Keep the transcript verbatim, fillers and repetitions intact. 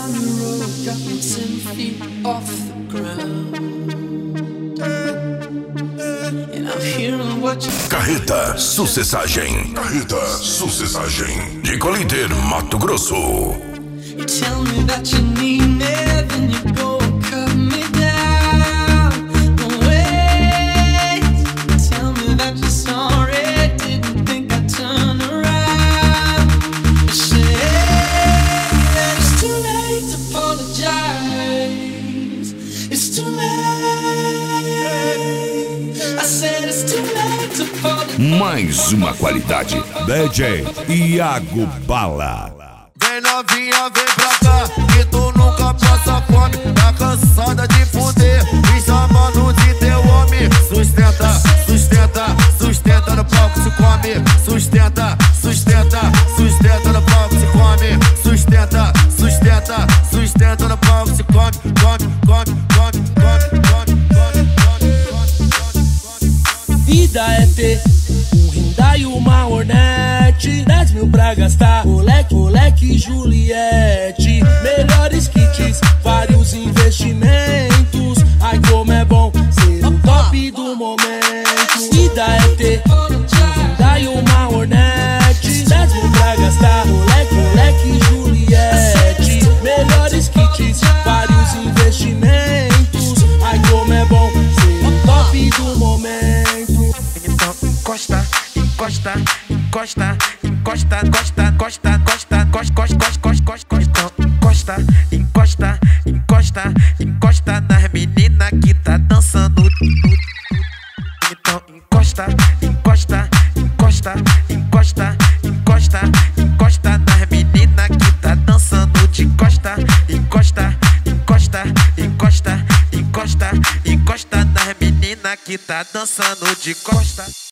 down the road, got me ten feet off the ground. And I'm hearing what you... Carreta Sucessagem. Carreta Sucessagem. De Colíder, Mato Grosso. You tell me that you need me, then you go and cut me down. No wait, tell me that you're sorry, didn't think I'd turn around. You say that it's too late to apologize. It's too late. I said it's too late to apologize. Mais uma qualidade. D J Iago Bala. Vem novinha, vem pra cá, que tu nunca passa fome. Tá cansada de fuder, me chamando de teu homem. Sustenta, sustenta, sustenta no palco, se come. Sustenta, sustenta, sustenta no palco, se come. Sustenta, sustenta, sustenta no palco, se come. Come, come, come, come, come, come, come, come. Vida é ter um Hyundai e uma Hornet, dez mil pra gastar, moleque, moleque Juliette. Melhores kits, vários investimentos. Ai como é bom ser o top do momento. Vida é ter um Hyundai e uma Hornet, dez mil pra gastar, moleque, moleque Juliette. Melhores kits, vários investimentos. Ai como é bom ser o top do momento. Então encosta, encosta, encosta, encosta, encosta, encosta, encosta, encosta, encosta, encosta, encosta, encosta, encosta nas meninas que tá dançando. Então encosta, encosta, encosta, encosta, encosta, encosta nas meninas que tá dançando de costa, encosta, encosta, encosta, encosta, encosta nas meninas que tá dançando de costa.